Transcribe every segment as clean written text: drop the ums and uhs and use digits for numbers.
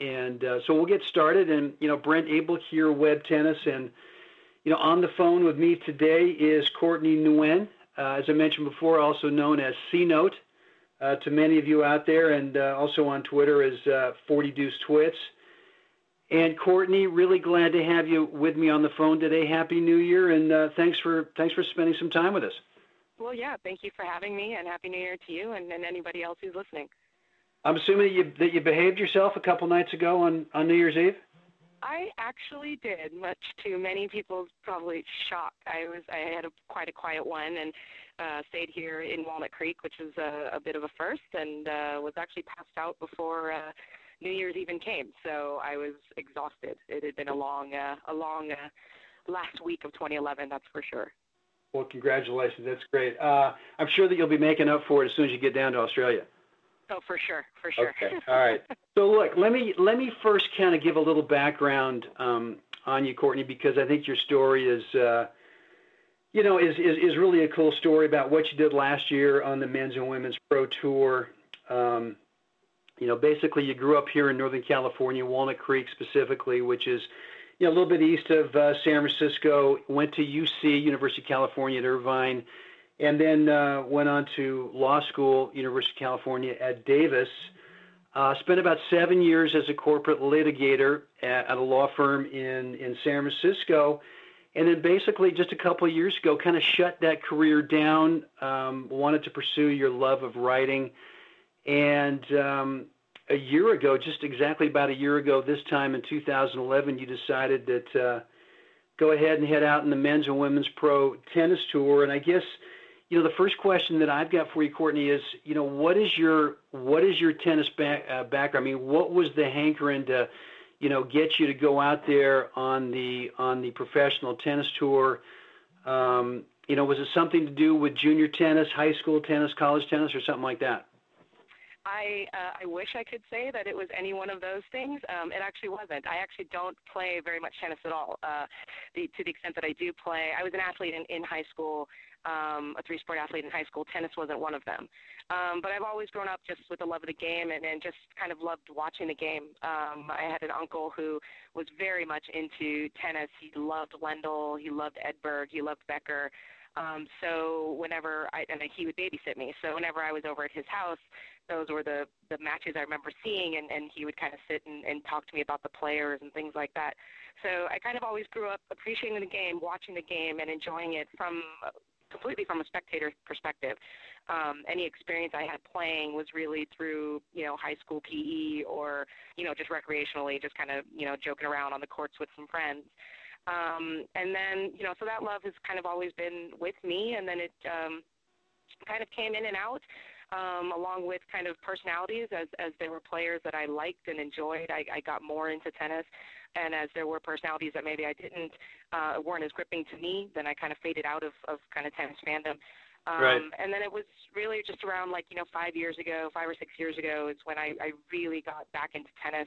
And so we'll get started. And, Brent Abel here, Web Tennis. And, on the phone with me today is Courtney Nguyen, as I mentioned before, also known as C-Note to many of you out there, and also on Twitter as 40 Deuce Twits. And Courtney, really glad to have you with me on the phone today. Happy New Year, and thanks for spending some time with us. Well, yeah, thank you for having me, and Happy New Year to you and anybody else who's listening. I'm assuming that you behaved yourself a couple nights ago on New Year's Eve? I actually did, much to many people's probably shock. I had quite a quiet one and stayed here in Walnut Creek, which is a bit of a first, and was actually passed out before New Year's even came. So I was exhausted. It had been a long last week of 2011, that's for sure. Well, congratulations. That's great. I'm sure that you'll be making up for it as soon as you get down to Australia. Oh, for sure. Okay, all right. So look, let me first kind of give a little background on you, Courtney, because I think your story is really a cool story about what you did last year on the Men's and Women's Pro Tour. Basically you grew up here in Northern California, Walnut Creek specifically, which is a little bit east of San Francisco. Went to UC, University of California at Irvine. And then went on to law school, University of California at Davis. Spent about 7 years as a corporate litigator at a law firm in San Francisco. And then basically just a couple of years ago, kind of shut that career down, wanted to pursue your love of writing. And a year ago, just exactly about a year ago, this time in 2011, you decided that go ahead and head out in the Men's and Women's Pro Tennis Tour. And I guess the first question that I've got for you, Courtney, is, what is your tennis background? I mean, what was the hankering to, get you to go out there on the professional tennis tour? Was it something to do with junior tennis, high school tennis, college tennis, or something like that? I wish I could say that it was any one of those things. It actually wasn't. I actually don't play very much tennis at all. To the extent that I do play, I was an athlete in high school, a three-sport athlete in high school. Tennis wasn't one of them. But I've always grown up just with the love of the game and just kind of loved watching the game. I had an uncle who was very much into tennis. He loved Wendell. He loved Edberg. He loved Becker. So whenever he would babysit me. So whenever I was over at his house, those were the matches I remember seeing, and he would kind of sit and talk to me about the players and things like that. So I kind of always grew up appreciating the game, watching the game, and enjoying it completely from a spectator perspective. Any experience I had playing was really through, high school PE or, just recreationally, just kind of, joking around on the courts with some friends. And then, so that love has kind of always been with me, and then it kind of came in and out along with kind of personalities. As there were players that I liked and enjoyed, I got more into tennis, and as there were personalities that maybe I didn't, weren't as gripping to me, then I kind of faded out of kind of tennis fandom. Right. And then it was really just around 5 or 6 years ago is when I really got back into tennis.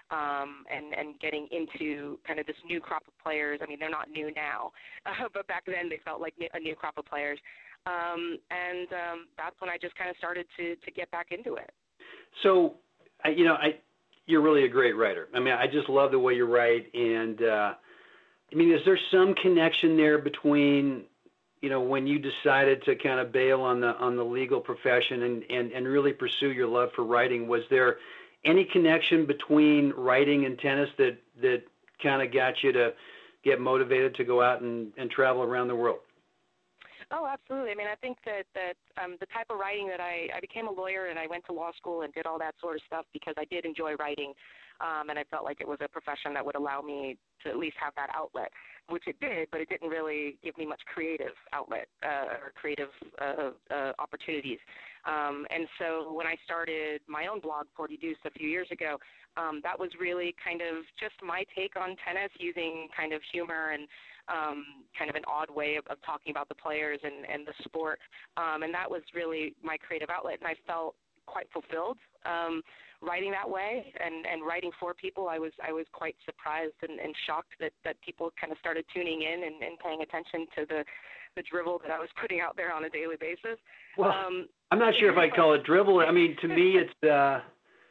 And getting into kind of this new crop of players. I mean, they're not new now, but back then they felt like a new crop of players. And that's when I just kind of started to get back into it. So, you're really a great writer. I mean, I just love the way you write. And, is there some connection there between, when you decided to kind of bail on the legal profession and really pursue your love for writing? Was there any connection between writing and tennis that kind of got you to get motivated to go out and travel around the world? Oh, absolutely. I mean, I think that the type of writing that I became a lawyer and I went to law school and did all that sort of stuff because I did enjoy writing, and I felt like it was a profession that would allow me to at least have that outlet, which it did, but it didn't really give me much creative outlet or creative opportunities. And so when I started my own blog, 40 Deuce, a few years ago, that was really kind of just my take on tennis using kind of humor and kind of an odd way of talking about the players and the sport. And that was really my creative outlet, and I felt quite fulfilled writing that way and writing for people. I was quite surprised and shocked that people kind of started tuning in and paying attention to the drivel that I was putting out there on a daily basis. Well, I'm not sure if I'd call it dribble. I mean, to me, it's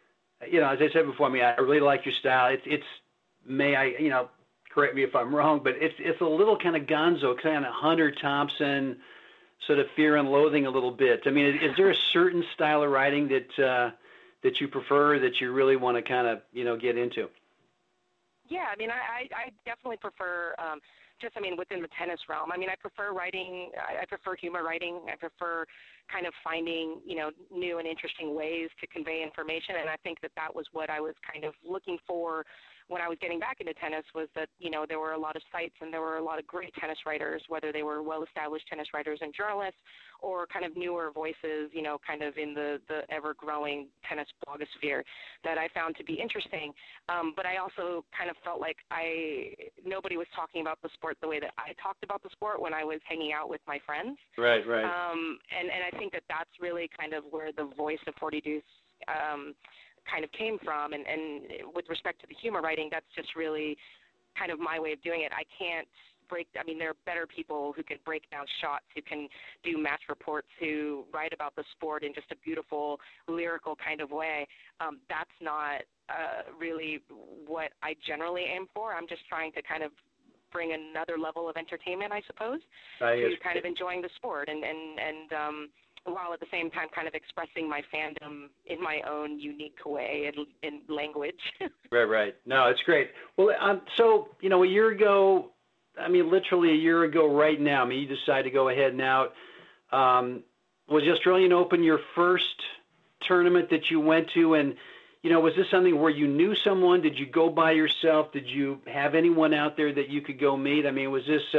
as I said before, I mean, I really like your style. May I, correct me if I'm wrong, but it's a little kind of gonzo, kind of Hunter Thompson, sort of Fear and Loathing a little bit. I mean, is there a certain style of writing that you prefer, that you really want to kind of, get into? Yeah, I mean, I definitely prefer, within the tennis realm. I mean, I prefer writing, I prefer humor writing. I prefer kind of finding, new and interesting ways to convey information. And I think that was what I was kind of looking for when I was getting back into tennis, was that, there were a lot of sites and there were a lot of great tennis writers, whether they were well-established tennis writers and journalists or kind of newer voices, kind of in the ever-growing tennis blogosphere that I found to be interesting. But I also kind of felt like nobody was talking about the sport the way that I talked about the sport when I was hanging out with my friends. Right. And I think that's really kind of where the voice of Forty Deuce kind of came from. And with respect to the humor writing, that's just really kind of my way of doing it. I can't there are better people who can break down shots, who can do match reports, who write about the sport in just a beautiful, lyrical kind of way. That's not really what I generally aim for. I'm just trying to kind of bring another level of entertainment, I suppose, to kind of enjoying the sport and while at the same time kind of expressing my fandom in my own unique way and in language. Right. No, it's great. Well, so, a year ago, I mean, literally a year ago right now, I mean, you decided to go ahead and out. Was the Australian Open your first tournament that you went to? And, was this something where you knew someone? Did you go by yourself? Did you have anyone out there that you could go meet? I mean, was this,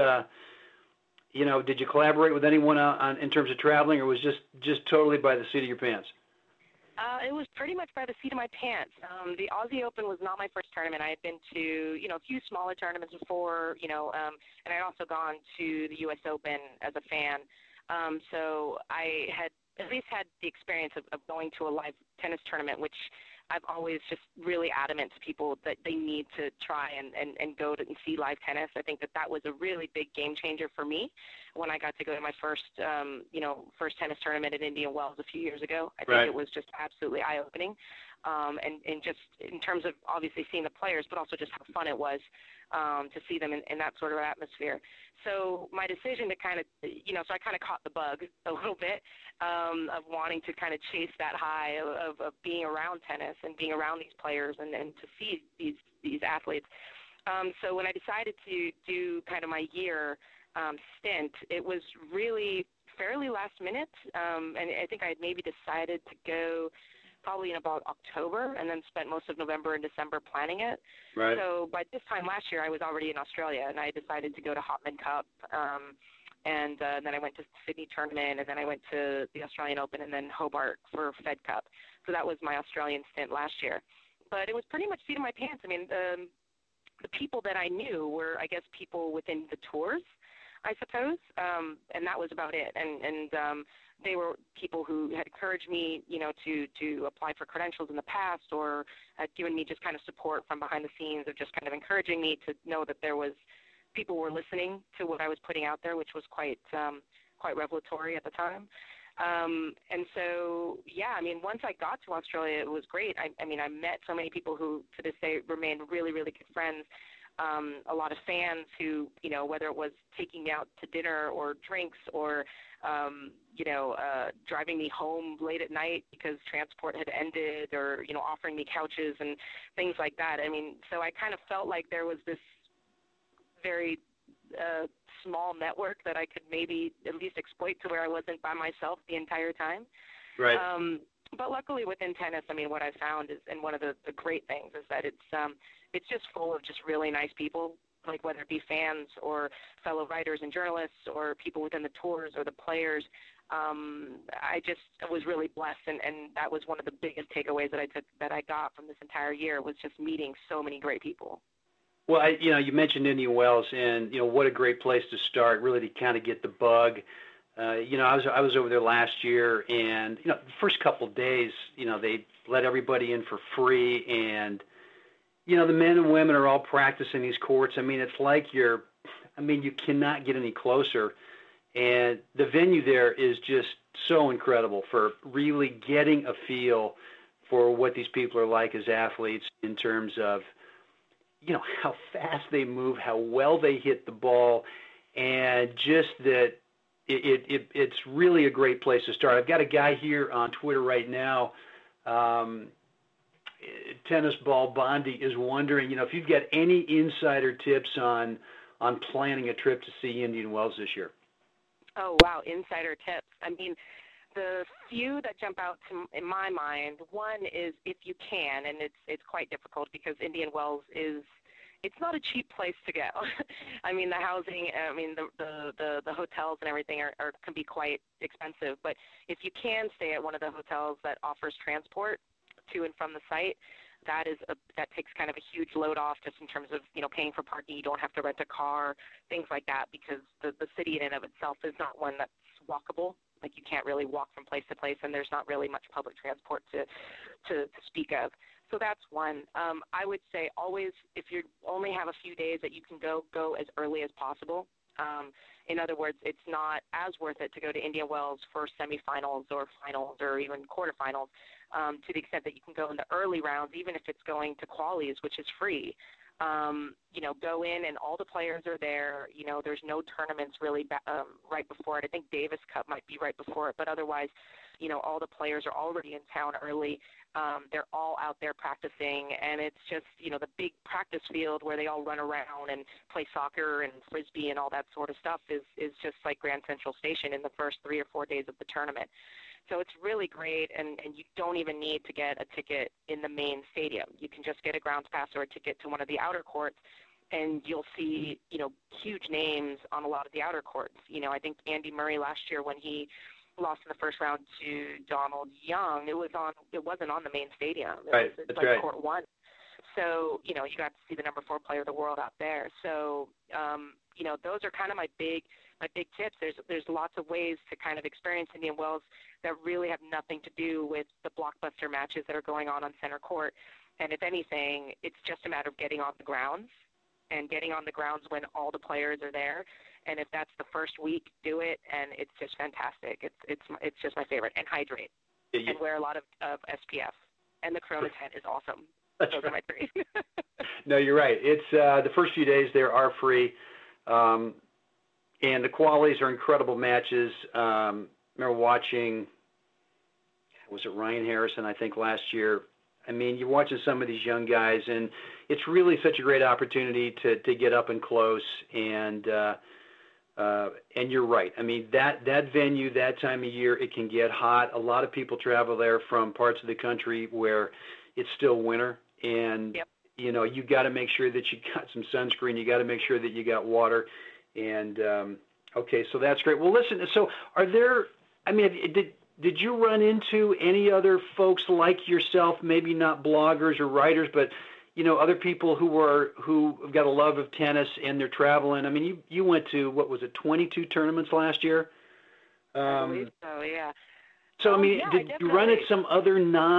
did you collaborate with anyone in terms of traveling, or was just totally by the seat of your pants? It was pretty much by the seat of my pants. The Aussie Open was not my first tournament. I had been to, a few smaller tournaments before, and I'd also gone to the U.S. Open as a fan. So I had at least had the experience of going to a live tennis tournament, which I've always just really adamant to people that they need to try and go to and see live tennis. I think that was a really big game changer for me when I got to go to my first tennis tournament in Indian Wells a few years ago. I think it was just absolutely eye-opening. And just in terms of obviously seeing the players, but also just how fun it was to see them in that sort of atmosphere. So my decision to kind of, so I kind of caught the bug a little bit of wanting to kind of chase that high of being around tennis and being around these players and to see these athletes. So when I decided to do kind of my year stint, it was really fairly last minute, and I think I had maybe decided to go probably in about October, and then spent most of November and December planning it. Right. So by this time last year, I was already in Australia, and I decided to go to Hopman Cup, and then I went to Sydney Tournament, and then I went to the Australian Open, and then Hobart for Fed Cup. So that was my Australian stint last year. But it was pretty much seat of my pants. I mean, the people that I knew were, I guess, people within the tours, I suppose, and that was about it. And they were people who had encouraged me, to apply for credentials in the past, or had given me just kind of support from behind the scenes of just kind of encouraging me to know that there was people were listening to what I was putting out there, which was quite revelatory at the time. And so, yeah, I mean, once I got to Australia, it was great. I mean, I met so many people who to this day remain really, really good friends. A lot of fans who, whether it was taking me out to dinner or drinks or, driving me home late at night because transport had ended or, offering me couches and things like that. I mean, so I kind of felt like there was this very small network that I could maybe at least exploit to where I wasn't by myself the entire time. Right. But luckily within tennis, I mean, what I found is, and one of the great things is that it's just full of just really nice people, like whether it be fans or fellow writers and journalists or people within the tours or the players. I just was really blessed, and that was one of the biggest takeaways that I got from this entire year was just meeting so many great people. Well, you mentioned Indian Wells, and what a great place to start, really, to kind of get the bug. I was over there last year, and the first couple of days, they let everybody in for free, and the men and women are all practicing these courts. I mean, it's like you cannot get any closer, and the venue there is just so incredible for really getting a feel for what these people are like as athletes in terms of, how fast they move, how well they hit the ball, and just that it's really a great place to start. I've got a guy here on Twitter right now, Tennis Ball Bondi, is wondering, if you've got any insider tips on planning a trip to see Indian Wells this year. Oh, wow, insider tips. I mean, the few that jump out in my mind, one is if you can, and it's quite difficult because Indian Wells it's not a cheap place to go. I mean, the housing, the hotels and everything can be quite expensive. But if you can stay at one of the hotels that offers transport to and from the site, that takes kind of a huge load off just in terms of, paying for parking. You don't have to rent a car, things like that, because the city in and of itself is not one that's walkable. Like, you can't really walk from place to place, and there's not really much public transport to speak of. So that's one. I would say always, if you only have a few days that you can go as early as possible. In other words, it's not as worth it to go to Indian Wells for semifinals or finals or even quarterfinals, to the extent that you can go in the early rounds, even if it's going to qualies, which is free. Go in and all the players are there. There's no tournaments really right before it. I think Davis Cup might be right before it, but otherwise, all the players are already in town early. They're all out there practicing, and it's just, the big practice field where they all run around and play soccer and frisbee and all that sort of stuff is just like Grand Central Station in the first 3 or 4 days of the tournament. So it's really great, and you don't even need to get a ticket in the main stadium. You can just get a grounds pass or a ticket to one of the outer courts, and you'll see, huge names on a lot of the outer courts. I think Andy Murray last year, when he lost in the first round to Donald Young, it wasn't on the main stadium. Right, It's that's like right. court 1. So, you got to see the number 4 player of the world out there. So, those are kind of my big tips. There's lots of ways to kind of experience Indian Wells that really have nothing to do with the blockbuster matches that are going on center court. And if anything, it's just a matter of getting on the grounds when all the players are there. And if that's the first week, do it, and it's just fantastic. It's just my favorite. And hydrate, and wear a lot of SPF. And the Corona tent is awesome. Those are my 3. No, you're right. It's the first few days there are free, and the qualies are incredible matches. I remember watching, was it Ryan Harrison, I think, last year. I mean, you're watching some of these young guys, and it's really such a great opportunity to get up and close. And you're right. I mean, that venue, that time of year, it can get hot. A lot of people travel there from parts of the country where it's still winter, and yep. You got to make sure that you got some sunscreen. You got to make sure that you got water. And okay, so that's great. Well, listen. So, are there? I mean, did you run into any other folks like yourself? Maybe not bloggers or writers, but other people who've got a love of tennis and they're traveling. I mean, you went to, what was it, 22 tournaments last year? I believe so, yeah. So, I mean, did you run into some other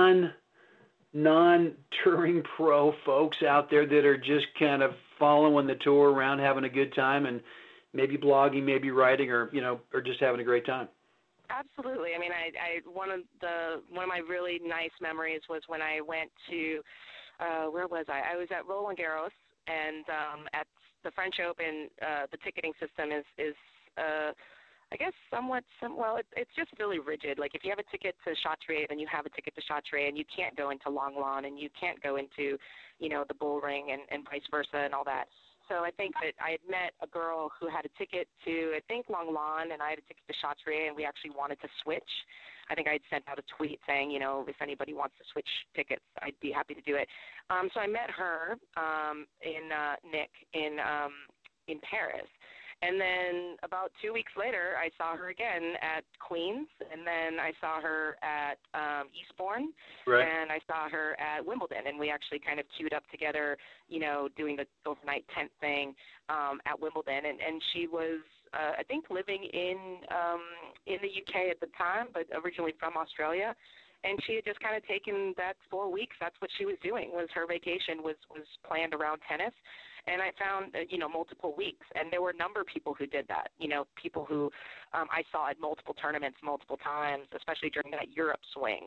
non-touring pro folks out there that are just kind of following the tour around, having a good time, and maybe blogging, maybe writing, or just having a great time? Absolutely. I mean, one of my really nice memories was when I went to where was I? I was at Roland Garros, and at the French Open, the ticketing system is I guess it's just really rigid. Like, if you have a ticket to Chatrier, then you have a ticket to Chatrier, and you can't go into Long Lawn, and you can't go into, the Bull Ring and vice versa and all that. So I think that I had met a girl who had a ticket to, I think, Long Lawn, and I had a ticket to Chatrier, and we actually wanted to switch. I think I had sent out a tweet saying, if anybody wants to switch tickets, I'd be happy to do it. So I met her Nick in Paris. And then about 2 weeks later, I saw her again at Queens, and then I saw her at Eastbourne, right. And I saw her at Wimbledon, and we actually kind of queued up together, doing the overnight tent thing at Wimbledon, and she was, I think, living in the UK at the time, but originally from Australia. And she had just kind of taken that 4 weeks. That's what she was doing, was her vacation was planned around tennis. And I found, multiple weeks. And there were a number of people who did that, people who I saw at multiple tournaments multiple times, especially during that Europe swing.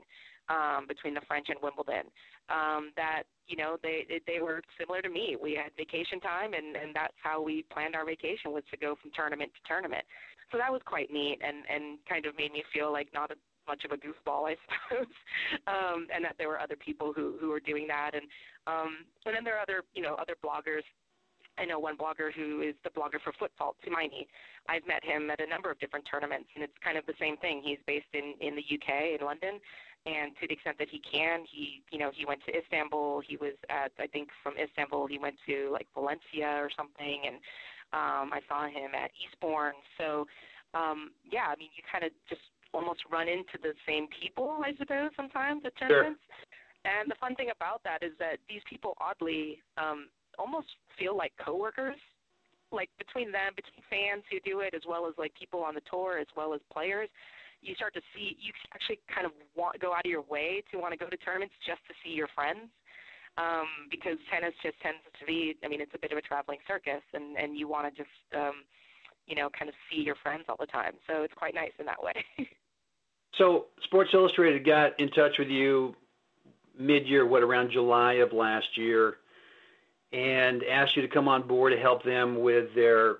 between the French and Wimbledon. That they were similar to me. We had vacation time, and that's how we planned our vacation, was to go from tournament to tournament. So that was quite neat, and kind of made me feel like not much of a goofball, I suppose, and that there were other people who were doing that, and then there are other bloggers. I know one blogger who is the blogger for Footfault, Tumaini. I've met him at a number of different tournaments, and it's kind of the same thing. He's based in the UK, in London, and to the extent that he can, he went to Istanbul. He was I think from Istanbul, he went to like Valencia or something, and I saw him at Eastbourne. So, yeah, I mean, you kind of just almost run into the same people, I suppose, sometimes at tournaments. Sure. And the fun thing about that is that these people, oddly, almost feel like coworkers, like between fans who do it, as well as like people on the tour, as well as players. You start to see, you actually kind of go out of your way to want to go to tournaments just to see your friends, because tennis just tends to be, I mean, it's a bit of a traveling circus, and you want to just, kind of see your friends all the time. So it's quite nice in that way. So Sports Illustrated got in touch with you mid-year, around July of last year, and asked you to come on board to help them with their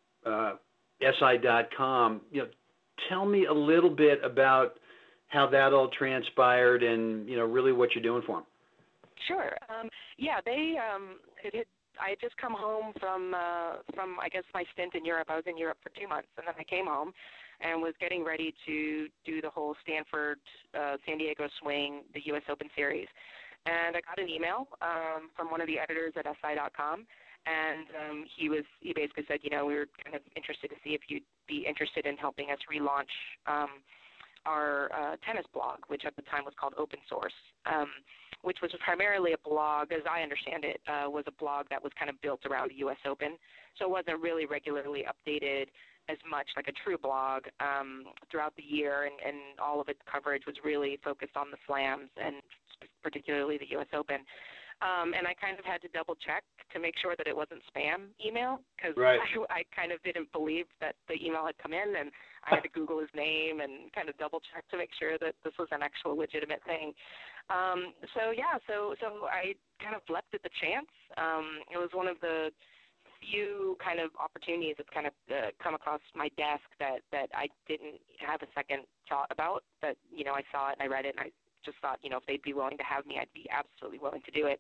SI.com. Tell me a little bit about how that all transpired, and really what you're doing for them. Sure. Yeah, I had just come home from I guess my stint in Europe. I was in Europe for 2 months, and then I came home and was getting ready to do the whole Stanford, San Diego swing, the U.S. Open Series. And I got an email from one of the editors at SI.com, and he basically said, we were kind of interested to see if you'd be interested in helping us relaunch our tennis blog, which at the time was called Open Source, which was primarily a blog, as I understand it, was a blog that was kind of built around the U.S. Open. So it wasn't really regularly updated as much like a true blog throughout the year, and all of its coverage was really focused on the slams and particularly the U.S. Open. And I kind of had to double check to make sure that it wasn't spam email, because right. I kind of didn't believe that the email had come in, and I had to Google his name and kind of double check to make sure that this was an actual legitimate thing. So I kind of left it the chance. It was one of the few kind of opportunities that's kind of come across my desk that I didn't have a second thought about, that, I saw it and I read it, and I just thought, if they'd be willing to have me, I'd be absolutely willing to do it.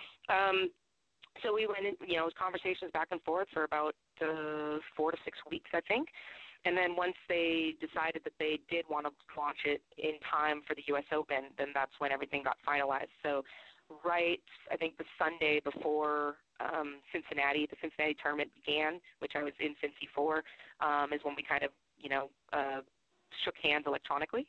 So we went in, it was conversations back and forth for about 4 to 6 weeks, I think. And then once they decided that they did want to launch it in time for the U.S. Open, then that's when everything got finalized. So I think the Sunday before Cincinnati, the Cincinnati tournament began, which I was in Cincy for, is when we kind of, shook hands electronically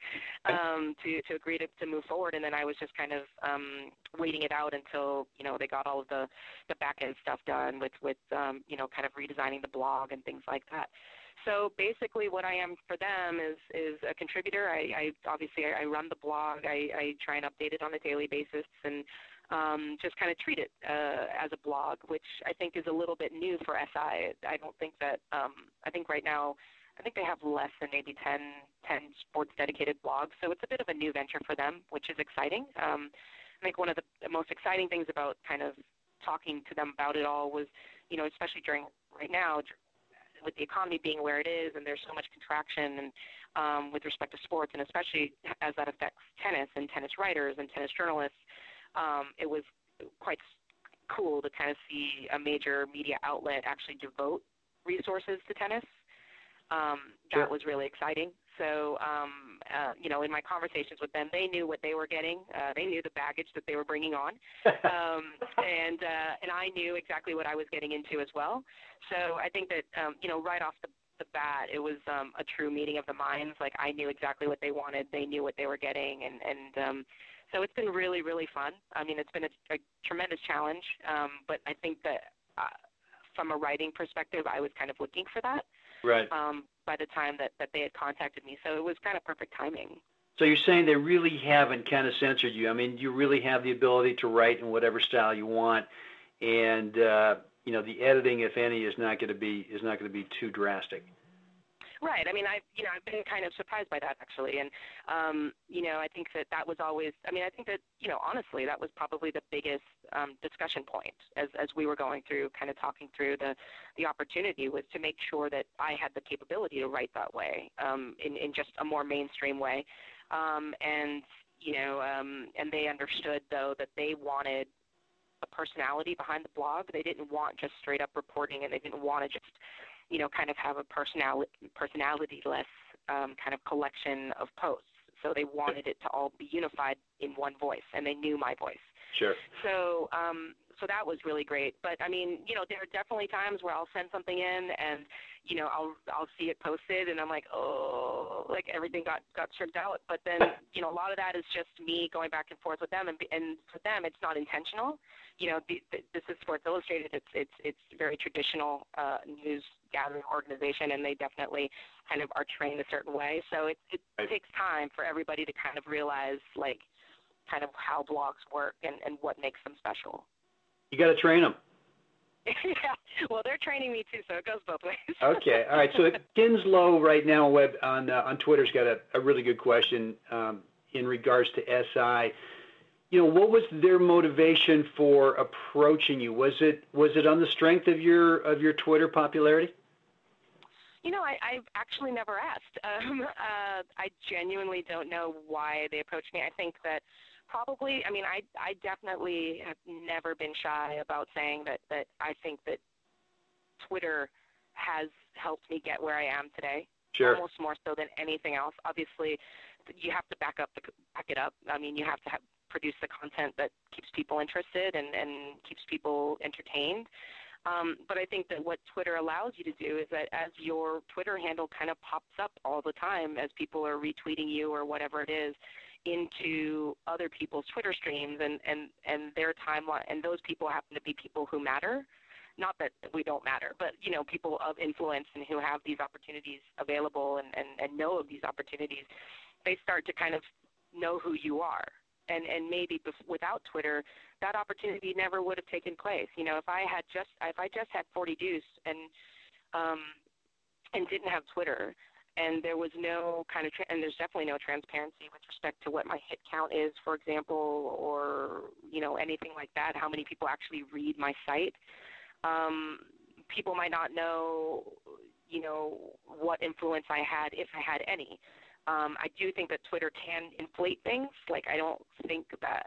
to agree to move forward. And then I was just kind of waiting it out until, they got all of the back-end stuff done with kind of redesigning the blog and things like that. So basically what I am for them is a contributor. I obviously run the blog. I try and update it on a daily basis, and just kind of treat it as a blog, which I think is a little bit new for SI. I don't think that I think right now, I think they have less than maybe 10 sports-dedicated blogs, so it's a bit of a new venture for them, which is exciting. I think one of the most exciting things about kind of talking to them about it all was, especially during right now, with the economy being where it is, and there's so much contraction and with respect to sports, and especially as that affects tennis and tennis writers and tennis journalists, it was quite cool to kind of see a major media outlet actually devote resources to tennis. That was really exciting. So, in my conversations with them, they knew what they were getting. They knew the baggage that they were bringing on, and I knew exactly what I was getting into as well. So I think that right off the bat, it was a true meeting of the minds. Like, I knew exactly what they wanted. They knew what they were getting, and so it's been really, really fun. I mean, it's been a tremendous challenge, but I think that from a writing perspective, I was kind of looking for that. Right. By the time that they had contacted me. So it was kind of perfect timing. So you're saying they really haven't kind of censored you. I mean, you really have the ability to write in whatever style you want, and the editing, if any, is not going to be too drastic. Right. I mean, I've been kind of surprised by that actually, and I think that was always. I mean, I think that honestly, that was probably the biggest discussion point as we were going through, kind of talking through the opportunity, was to make sure that I had the capability to write that way, in just a more mainstream way, and and they understood though that they wanted a personality behind the blog. They didn't want just straight up reporting, and they didn't want to just kind of have a personality-less kind of collection of posts. So they wanted it to all be unified in one voice, and they knew my voice. Sure. So so that was really great. But I mean, there are definitely times where I'll send something in, and I'll see it posted, and I'm like, oh, like everything got stripped out. But then a lot of that is just me going back and forth with them, and for them it's not intentional. This is Sports Illustrated. It's very traditional news gathering organization, and they definitely kind of are trained a certain way. So it Right. takes time for everybody to kind of realize like kind of how blogs work and what makes them special. You got to train them. Yeah, well, they're training me too, so it goes both ways. Okay, all right. So Kinslow right now on Twitter's got a really good question in regards to SI. What was their motivation for approaching you? Was it on the strength of your Twitter popularity? I've actually never asked. I genuinely don't know why they approached me. I think that probably, I mean, I definitely have never been shy about saying that I think that Twitter has helped me get where I am today. Sure. Almost more so than anything else. Obviously, you have to back it up. I mean, you have to produce the content that keeps people interested and keeps people entertained. But I think that what Twitter allows you to do is that as your Twitter handle kind of pops up all the time as people are retweeting you or whatever it is into other people's Twitter streams and their timeline, and those people happen to be people who matter. Not that we don't matter, but people of influence and who have these opportunities available and know of these opportunities, they start to kind of know who you are. And maybe without Twitter, that opportunity never would have taken place. If I just had 40 Deuce and didn't have Twitter, and there was no kind of and there's definitely no transparency with respect to what my hit count is, for example, or anything like that, how many people actually read my site. People might not know what influence I had, if I had any. I do think that Twitter can inflate things. Like, I don't think that,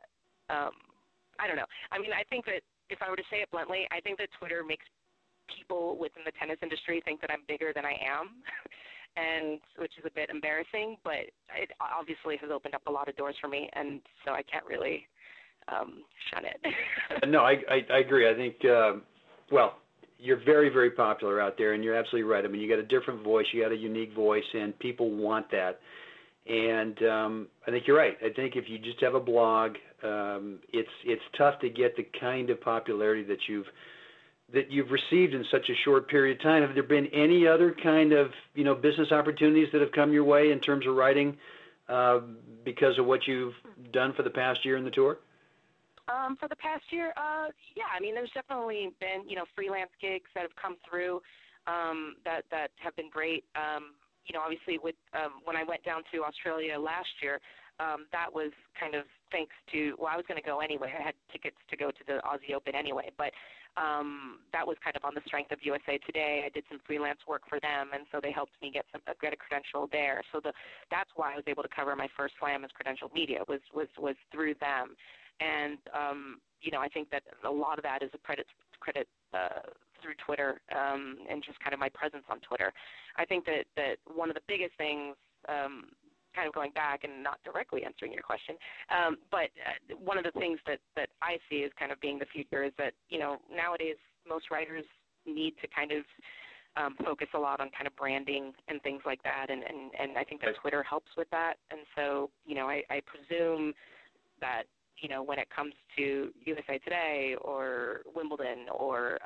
I don't know. I mean, I think that if I were to say it bluntly, I think that Twitter makes people within the tennis industry think that I'm bigger than I am, and which is a bit embarrassing, but it obviously has opened up a lot of doors for me, and so I can't really shun it. No, I agree. I think, well, you're very, very popular out there, and you're absolutely right. I mean, you got a different voice, you got a unique voice, and people want that. And I think you're right. I think if you just have a blog, it's tough to get the kind of popularity that you've received in such a short period of time. Have there been any other kind of business opportunities that have come your way in terms of writing because of what you've done for the past year in the tour? For the past year, yeah. I mean, there's definitely been freelance gigs that have come through that have been great. Obviously with when I went down to Australia last year, that was kind of thanks to, well, I was going to go anyway. I had tickets to go to the Aussie Open anyway, but that was kind of on the strength of USA Today. I did some freelance work for them, and so they helped me get a credential there. So that's why I was able to cover my first slam as credentialed media was through them. And I think that a lot of that is a credit through Twitter and just kind of my presence on Twitter. I think that one of the biggest things, kind of going back and not directly answering your question, but one of the things that I see as kind of being the future is that nowadays most writers need to kind of focus a lot on kind of branding and things like that, and I think that Twitter helps with that. And so I presume that when it comes to USA Today or Wimbledon or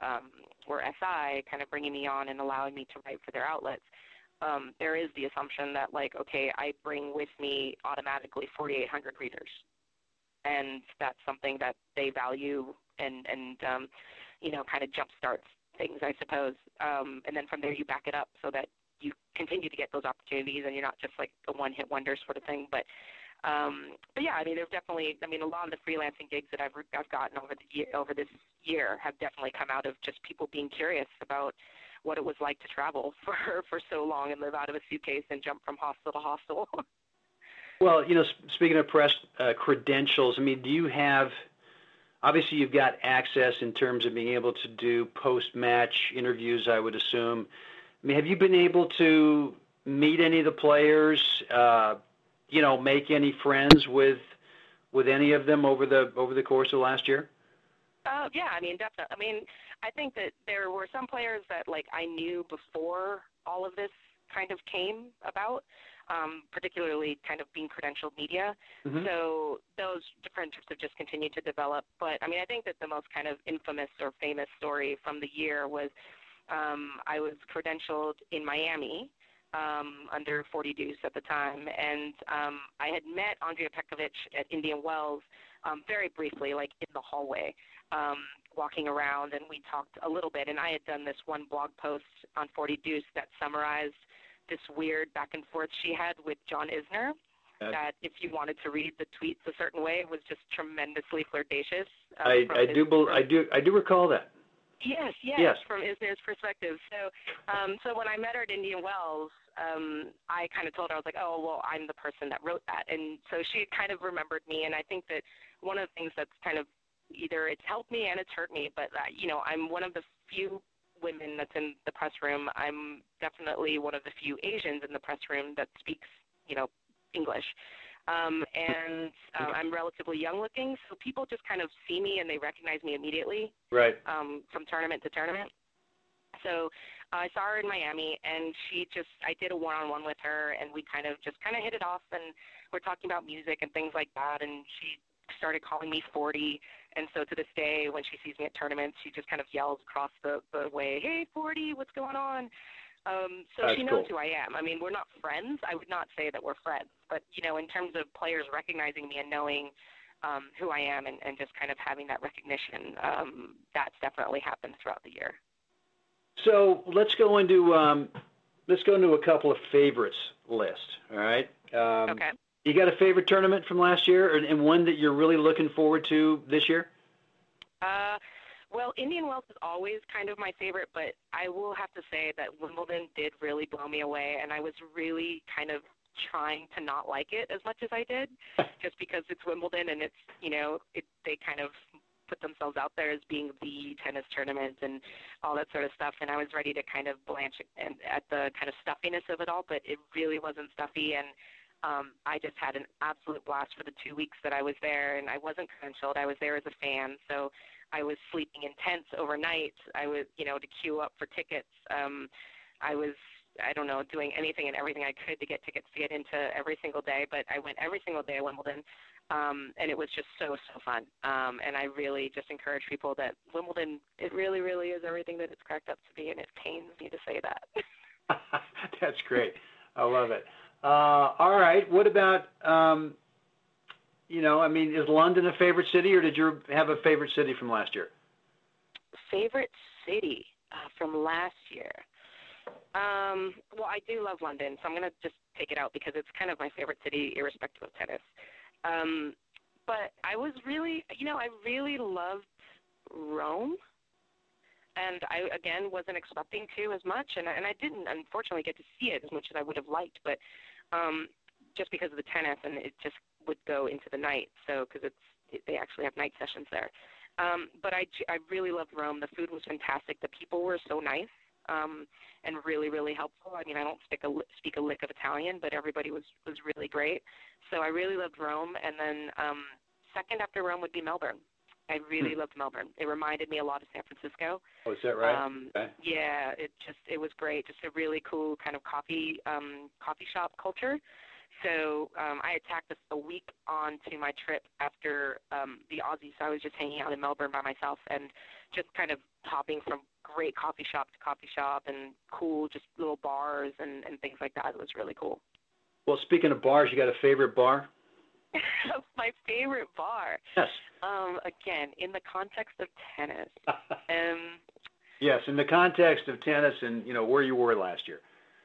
SI kind of bringing me on and allowing me to write for their outlets, there is the assumption that, like, okay, I bring with me automatically 4,800 readers, and that's something that they value and kind of jumpstarts things, I suppose. And then from there you back it up so that you continue to get those opportunities, and you're not just like a one-hit wonder sort of thing. But yeah, I mean, there's definitely, I mean, a lot of the freelancing gigs that I've gotten over this year have definitely come out of just people being curious about what it was like to travel for so long and live out of a suitcase and jump from hostel to hostel. Well, speaking of press credentials, I mean, do you have, obviously you've got access in terms of being able to do post-match interviews, I would assume. I mean, have you been able to meet any of the players, make any friends with any of them over the course of last year? Yeah, I mean, definitely. I mean, I think that there were some players that like I knew before all of this kind of came about, particularly kind of being credentialed media. Mm-hmm. So those friendships have just continued to develop. But I mean, I think that the most kind of infamous or famous story from the year was I was credentialed in Miami under 40 Deuce at the time, and I had met Andrea Petkovic at Indian Wells very briefly, like in the hallway, walking around, and we talked a little bit, and I had done this one blog post on 40 Deuce that summarized this weird back and forth she had with John Isner, that if you wanted to read the tweets a certain way, it was just tremendously flirtatious. I do recall that. Yes, from Isner's perspective. So when I met her at Indian Wells, I kind of told her, I was like, oh, well, I'm the person that wrote that. And so she kind of remembered me, and I think that one of the things that's kind of either it's helped me and it's hurt me, but, I'm one of the few women that's in the press room. I'm definitely one of the few Asians in the press room that speaks, English. And I'm relatively young looking, so people just kind of see me and they recognize me immediately. Right. From tournament to tournament. So I saw her in Miami, and I did a one-on-one with her, and we kind of hit it off, and we're talking about music and things like that, and she started calling me 40, and so to this day, when she sees me at tournaments, she just kind of yells across the way, hey, 40, what's going on? So That's she knows cool. who I am. I mean, we're not friends. I would not say that we're friends, but, in terms of players recognizing me and knowing who I am and just kind of having that recognition, that's definitely happened throughout the year. So let's go into a couple of favorites list. All right. Okay. You got a favorite tournament from last year, and one that you're really looking forward to this year? Well, Indian Wells is always kind of my favorite, but I will have to say that Wimbledon did really blow me away, and I was really kind of trying to not like it as much as I did, just because it's Wimbledon and it's, they kind of put themselves out there as being the tennis tournament and all that sort of stuff, and I was ready to kind of blanch at the kind of stuffiness of it all, but it really wasn't stuffy, and I just had an absolute blast for the 2 weeks that I was there, and I wasn't credentialed. I was there as a fan, so I was sleeping in tents overnight. I was, to queue up for tickets. I was, doing anything and everything I could to get tickets to get into every single day, but I went every single day at Wimbledon, and it was just so fun. And I really just encourage people that Wimbledon, it really, really is everything that it's cracked up to be, and it pains me to say that. That's great. I love it. All right. What about, is London a favorite city, or did you have a favorite city from last year? Favorite city from last year? Well, I do love London, so I'm going to just take it out because it's kind of my favorite city irrespective of tennis. But I was really, I really loved Rome. And I, again, wasn't expecting to as much, and I didn't, unfortunately, get to see it as much as I would have liked, but just because of the tennis, and it just would go into the night, so because they actually have night sessions there. But I really loved Rome. The food was fantastic. The people were so nice and really, really helpful. I mean, I don't speak a lick of Italian, but everybody was really great. So I really loved Rome, and then second after Rome would be Melbourne. I really loved Melbourne. It reminded me a lot of San Francisco. Oh, is that right? Okay. Yeah, it was great. Just a really cool kind of coffee shop culture. So I had tacked this a week onto my trip after the Aussie, so I was just hanging out in Melbourne by myself and just kind of hopping from great coffee shop to coffee shop and cool just little bars and things like that. It was really cool. Well, speaking of bars, you got a favorite bar? My favorite bar. Yes. Again, in the context of tennis. Yes, in the context of tennis and, where you were last year.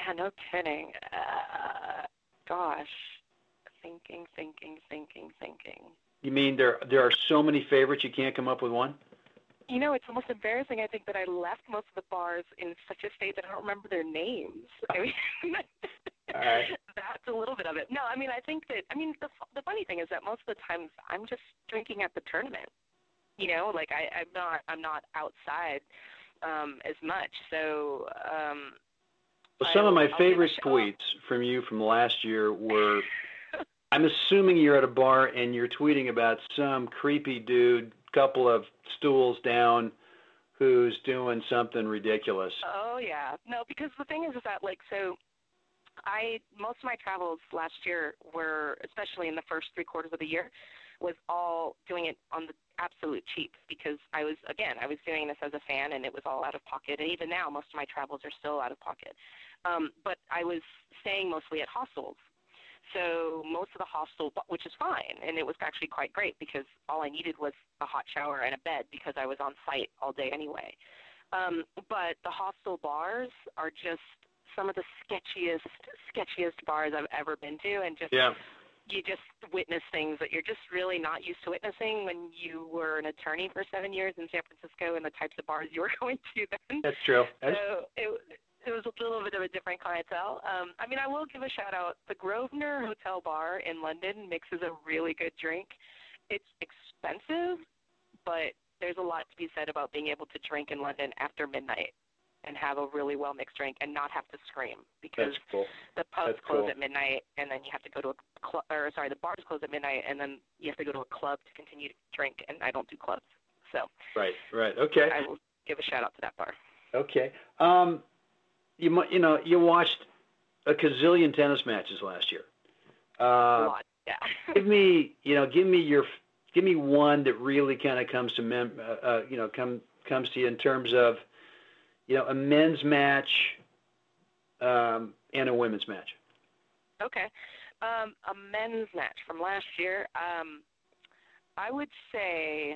Yeah, no kidding. Gosh, thinking. You mean there are so many favorites you can't come up with one? You know, it's almost embarrassing. I think that I left most of the bars in such a state that I don't remember their names. I mean, All right. that's a little bit of it. No, I mean, I think that. I mean, the funny thing is that most of the times I'm just drinking at the tournament. You know, like I'm not outside as much. So. Well, some of my I'll favorite tweets from you from last year were, I'm assuming you're at a bar and you're tweeting about some creepy dude, couple of stools down, who's doing something ridiculous. Oh yeah, no, because the thing is that like so. Most of my travels last year were, especially in the first 3 quarters of the year, was all doing it on the absolute cheap because I was doing this as a fan and it was all out of pocket. And even now, most of my travels are still out of pocket. But I was staying mostly at hostels. So most of the hostel, which is fine, and it was actually quite great because all I needed was a hot shower and a bed because I was on site all day anyway. But the hostel bars are just some of the sketchiest bars I've ever been to, and just you just witness things that you're just really not used to witnessing when you were an attorney for 7 years in San Francisco and the types of bars you were going to then. That's true. So it was a little bit of a different clientele. I mean, I will give a shout out. The Grosvenor Hotel Bar in London mixes a really good drink. It's expensive, but there's a lot to be said about being able to drink in London after midnight and have a really well-mixed drink and not have to scream because the pubs close at midnight and then you have to go to a club, the bars close at midnight and then you have to go to a club to continue to drink, and I don't do clubs. So Right, okay. I will give a shout-out to that bar. Okay. You watched a gazillion tennis matches last year. A lot, yeah. give me one that really kind of comes to comes to you in terms of a men's match and a women's match. Okay. A men's match from last year. I would say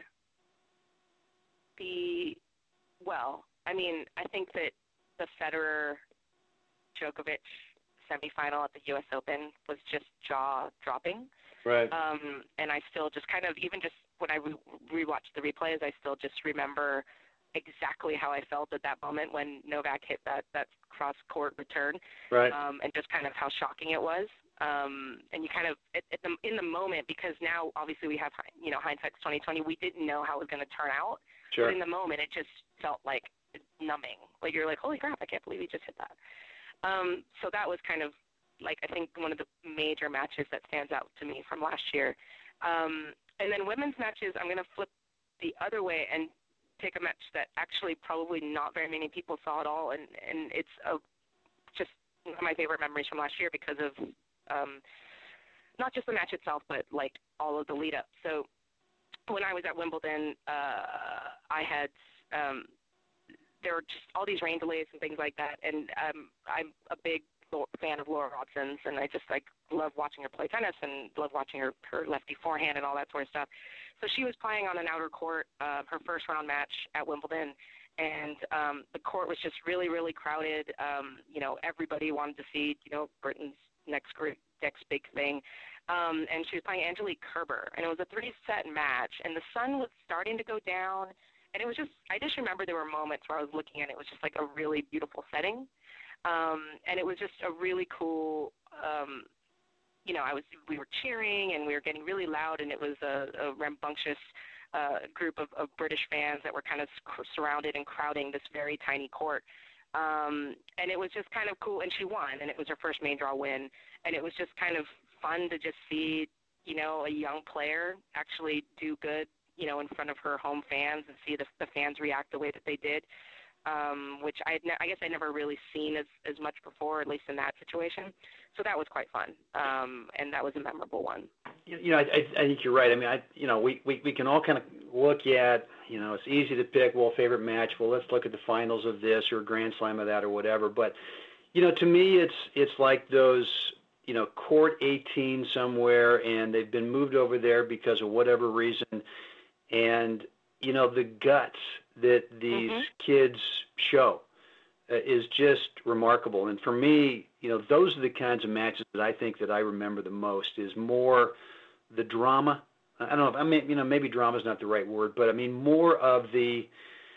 I think that the Federer-Djokovic semifinal at the U.S. Open was just jaw-dropping. Right. And I still just kind of, even just when I rewatched the replays, I still just remember exactly how I felt at that moment when Novak hit that cross-court return. Right. And just kind of how shocking it was. And you kind of, in the moment, because now obviously we have, hindsight's 2020, we didn't know how it was going to turn out. Sure. But in the moment, it just felt like numbing. Like you're like, holy crap, I can't believe he just hit that. So that was kind of like, I think, one of the major matches that stands out to me from last year. And then women's matches, I'm going to flip the other way and take a match that actually probably not very many people saw at all, and it's just one of my favorite memories from last year because of not just the match itself, but like all of the lead up. So when I was at Wimbledon, I had there were just all these rain delays and things like that, and I'm a big fan of Laura Watson's, and I just love watching her play tennis and love watching her lefty forehand and all that sort of stuff. So she was playing on an outer court, her first round match at Wimbledon, and the court was just really, really crowded. Everybody wanted to see, Britain's next big thing. And she was playing Angelique Kerber, and it was a 3-set match, and the sun was starting to go down, and it was just, I just remember there were moments where I was looking at it, it was just like a really beautiful setting. And it was just a really cool, we were cheering and we were getting really loud, and it was a rambunctious group of British fans that were kind of surrounded and crowding this very tiny court. And it was just kind of cool, and she won, and it was her first main draw win, and it was just kind of fun to just see, a young player actually do good, in front of her home fans and see the fans react the way that they did. Which I guess I never really seen as much before, at least in that situation. So that was quite fun, and that was a memorable one. I think you're right. I mean, we can all kind of look at, it's easy to pick, favorite match. Well, let's look at the finals of this or Grand Slam of that or whatever. But, to me, it's like those, court 18 somewhere, and they've been moved over there because of whatever reason, and the guts that these kids show. is just remarkable. And for me, those are the kinds of matches that I think that I remember the most. Is more the drama. I don't know. Maybe drama is not the right word, but I mean more of the,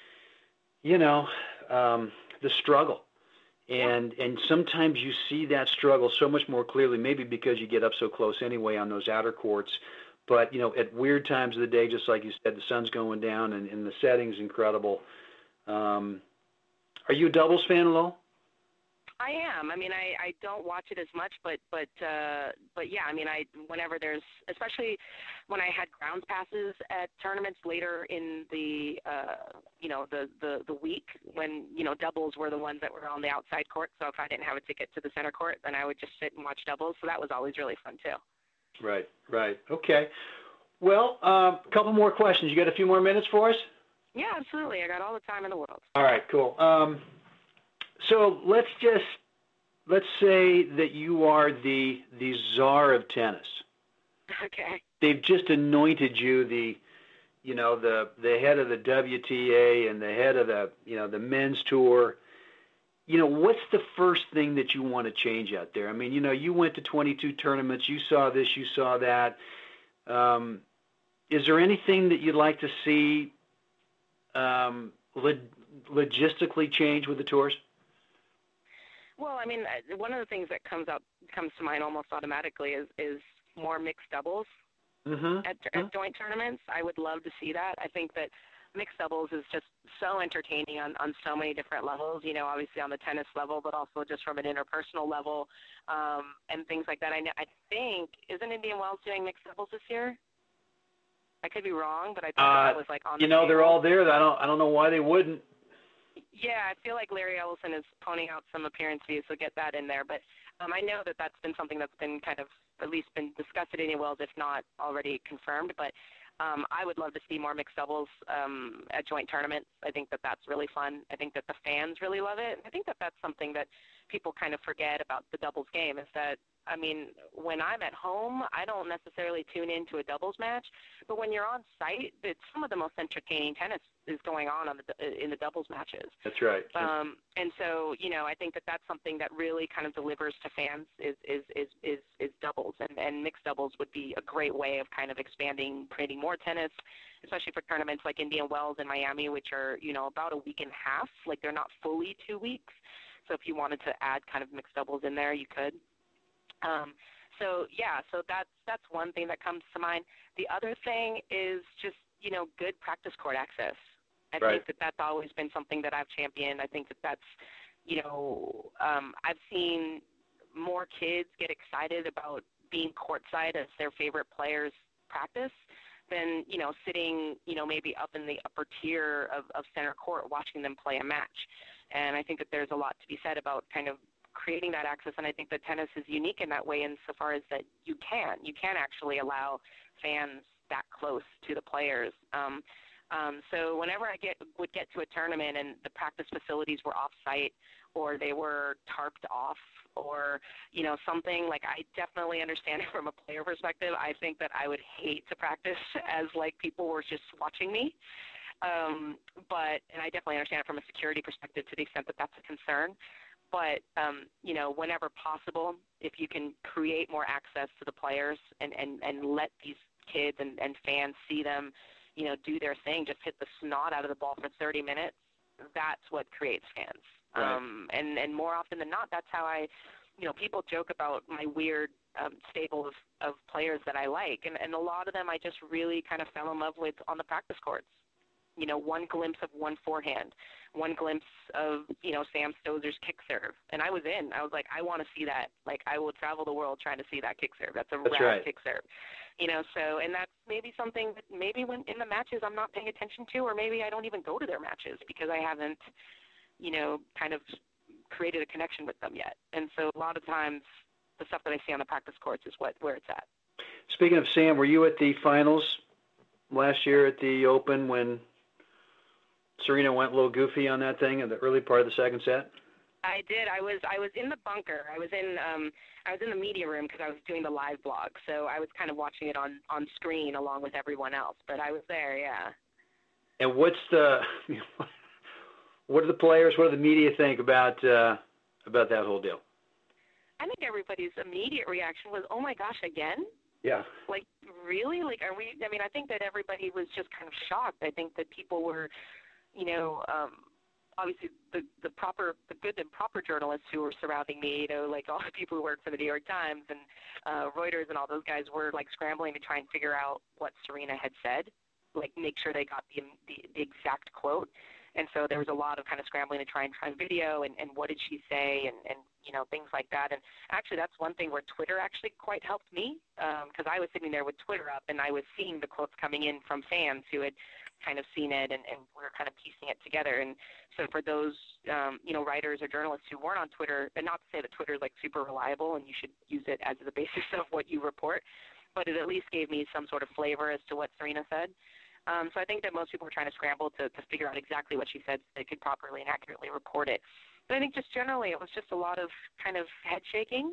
the struggle. And sometimes you see that struggle so much more clearly, maybe because you get up so close anyway on those outer courts. But, at weird times of the day, just like you said, the sun's going down and the setting's incredible. Are you a doubles fan at all? I am. I mean, I don't watch it as much, but yeah. I mean, whenever there's, especially when I had grounds passes at tournaments later in the the week when doubles were the ones that were on the outside court. So if I didn't have a ticket to the center court, then I would just sit and watch doubles. So that was always really fun too. Right. Okay. Well, a couple more questions. You got a few more minutes for us? Yeah, absolutely. I got all the time in the world. All right, cool. So let's say that you are the czar of tennis. Okay. They've just anointed you the head of the WTA and the head of the men's tour. What's the first thing that you want to change out there? I mean, you went to 22 tournaments. You saw this. You saw that. Is there anything that you'd like to see logistically change with the tours? Well, I mean, one of the things that comes to mind almost automatically is more mixed doubles at joint tournaments. I would love to see that. I think that mixed doubles is just so entertaining on so many different levels, obviously on the tennis level, but also just from an interpersonal level, and things like that. I think, isn't Indian Wells doing mixed doubles this year? I could be wrong, but I thought that was like on the table. They're all there. I don't know why they wouldn't. Yeah, I feel like Larry Ellison is ponying out some appearance fees, so get that in there. But I know that that's been something that's been kind of at least been discussed at Indian Wells, if not already confirmed. But I would love to see more mixed doubles at joint tournaments. I think that that's really fun. I think that the fans really love it. I think that that's something that people kind of forget about the doubles game is that, I mean, when I'm at home, I don't necessarily tune into a doubles match, but when you're on site, it's some of the most entertaining tennis is going on in the doubles matches. That's right. And so, I think that that's something that really kind of delivers to fans is doubles, and mixed doubles would be a great way of kind of expanding, creating more tennis, especially for tournaments like Indian Wells and Miami, which are, about a week and a half, like they're not fully 2 weeks. So if you wanted to add kind of mixed doubles in there, you could. So that's one thing that comes to mind. The other thing is just, good practice court access. I think that that's always been something that I've championed. I think that that's, I've seen more kids get excited about being courtside as their favorite players practice than, sitting, maybe up in the upper tier of center court watching them play a match. And I think that there's a lot to be said about kind of creating that access, and I think that tennis is unique in that way insofar as that you can actually allow fans that close to the players. So whenever I would get to a tournament and the practice facilities were off-site or they were tarped off or, something, like I definitely understand it from a player perspective. I think that I would hate to practice as like people were just watching me. And I definitely understand it from a security perspective to the extent that that's a concern. But, whenever possible, if you can create more access to the players and let these kids and fans see them, do their thing, just hit the snot out of the ball for 30 minutes, that's what creates fans. Right. And more often than not, that's how people joke about my weird stable of players that I like. And a lot of them I just really kind of fell in love with on the practice courts. One glimpse of one forehand, one glimpse of, Sam Stosur's kick serve. And I was like, I want to see that. Like, I will travel the world trying to see that kick serve. That's a rad kick serve. And that's maybe something that maybe when in the matches I'm not paying attention to, or maybe I don't even go to their matches because I haven't, kind of created a connection with them yet. And so a lot of times the stuff that I see on the practice courts is where it's at. Speaking of Sam, were you at the finals last year at the Open when Serena went a little goofy on that thing in the early part of the second set? I did. I was in the bunker. I was in the media room because I was doing the live blog. So I was kind of watching it on screen along with everyone else. But I was there, yeah. And What do the players, what do the media think about that whole deal? I think everybody's immediate reaction was, "Oh my gosh, again?" Yeah. Like, really? Like, are we? I mean, I think that everybody was just kind of shocked. I think that people were, you know, obviously the good and proper journalists who were surrounding me, you know, like all the people who work for the New York Times and Reuters and all those guys were like scrambling to try and figure out what Serena had said, like make sure they got the exact quote. And so there was a lot of kind of scrambling to try and find video and what did she say and you know, things like that. And actually that's one thing where Twitter actually quite helped me because I was sitting there with Twitter up and I was seeing the quotes coming in from fans who had kind of seen it and we were kind of piecing it together. And so for those, you know, writers or journalists who weren't on Twitter, and not to say that Twitter is like super reliable and you should use it as the basis of what you report, but it at least gave me some sort of flavor as to what Serena said. So I think that most people were trying to scramble to figure out exactly what she said so they could properly and accurately report it. But I think just generally it was just a lot of kind of head shaking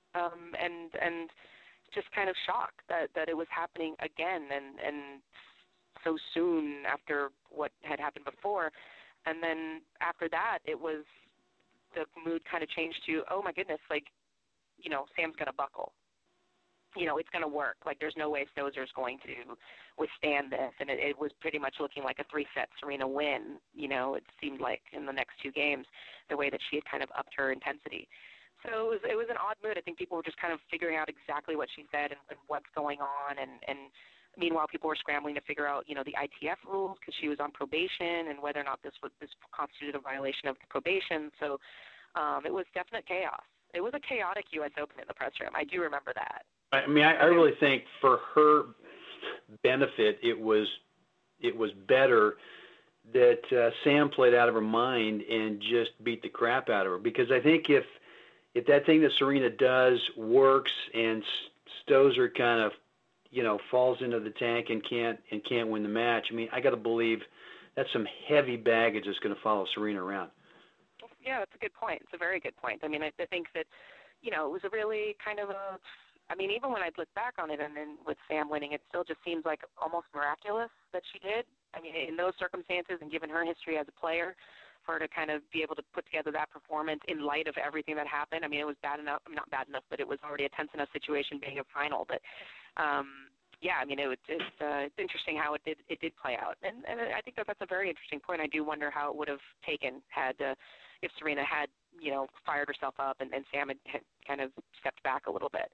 and just kind of shock that it was happening again and so soon after what had happened before. And then after that, it was the mood kind of changed to, oh my goodness, like, you know, Sam's going to buckle. You know, it's going to work. Like, there's no way Stosur is going to withstand this. And it was pretty much looking like a 3-set Serena win. You know, it seemed like in the next 2 games, the way that she had kind of upped her intensity. So it was an odd mood. I think people were just kind of figuring out exactly what she said and what's going on. And meanwhile, people were scrambling to figure out, you know, the ITF rules because she was on probation and whether or not this constituted a violation of the probation. So it was definite chaos. It was a chaotic U.S. Open in the press room. I do remember that. I mean, I really think for her benefit, it was better that Sam played out of her mind and just beat the crap out of her. Because I think if that thing that Serena does works and Stosur kind of, you know, falls into the tank and can't win the match, I mean, I got to believe that's some heavy baggage that's going to follow Serena around. Yeah, that's a good point. It's a very good point. I mean, I think that, you know, it was a really kind of a, I mean, even when I look back on it and then with Sam winning, it still just seems like almost miraculous that she did. I mean, in those circumstances and given her history as a player, for her to kind of be able to put together that performance in light of everything that happened. I mean, it was bad enough, not bad enough, but it was already a tense enough situation being a final. But, yeah, I mean, it's interesting how it did play out. And I think that's a very interesting point. I do wonder how it would have taken if Serena had, you know, fired herself up and Sam had kind of stepped back a little bit.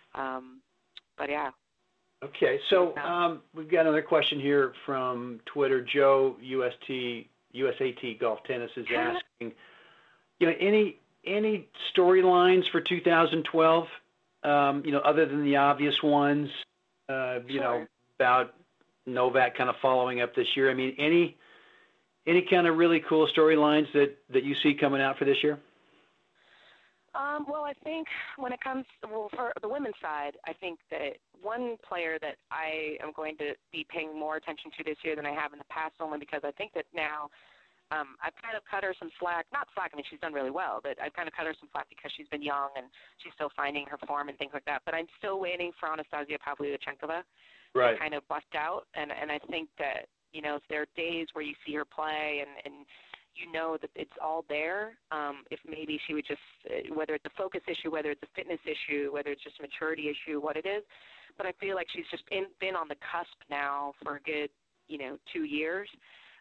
But yeah. Okay, so we've got another question here from Twitter. Joe USAT Golf Tennis is asking, you know, any storylines for 2012? You know, other than the obvious ones, you know, about Novak kind of following up this year. I mean, any kind of really cool storylines that you see coming out for this year? Well, I think when it comes, for the women's side, I think that one player that I am going to be paying more attention to this year than I have in the past, only because I think that now I've kind of cut her some slack. Not slack, I mean, she's done really well, but I've kind of cut her some slack because she's been young and she's still finding her form and things like that. But I'm still waiting for Anastasia Pavlyuchenkova to kind of bust out. And I think that, you know, if there are days where you see her play and you know that it's all there, if maybe she would just, whether it's a focus issue, whether it's a fitness issue, whether it's just a maturity issue, what it is. But I feel like she's just been on the cusp now for a good, you know, 2 years,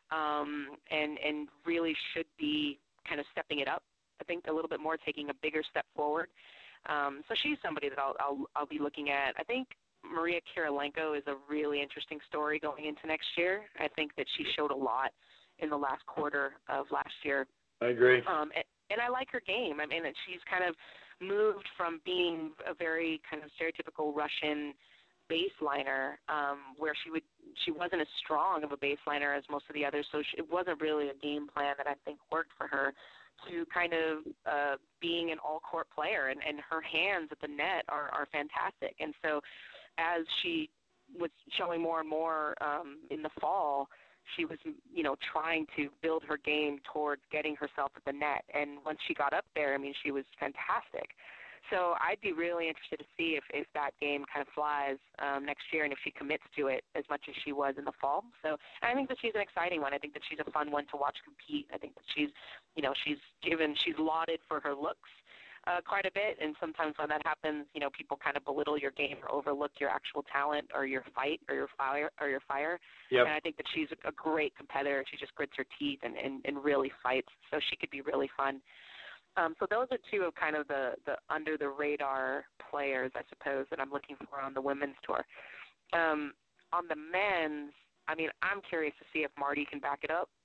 and really should be kind of stepping it up, I think, a little bit more, taking a bigger step forward. So she's somebody that I'll be looking at. I think Maria Kirilenko is a really interesting story going into next year. I think that she showed a lot in the last quarter of last year. I agree. And I like her game. I mean, she's kind of moved from being a very kind of stereotypical Russian baseliner, where she wasn't as strong of a baseliner as most of the others, so it wasn't really a game plan that I think worked for her, to kind of being an all-court player, and her hands at the net are fantastic. And so as she was showing more and more in the fall, she was, you know, trying to build her game towards getting herself at the net. And once she got up there, I mean, she was fantastic. So I'd be really interested to see if that game kind of flies next year, and if she commits to it as much as she was in the fall. So I think that she's an exciting one. I think that she's a fun one to watch compete. I think that she's lauded for her looks quite a bit, and sometimes when that happens, people kind of belittle your game or overlook your actual talent or your fight or your fire. Yep. And I think that she's a great competitor. She just grits her teeth and really fights. So she could be really fun. So those are two of kind of the under the radar players, I suppose, that I'm looking for on the women's tour. On the men's, I mean, I'm curious to see if Marty can back it up.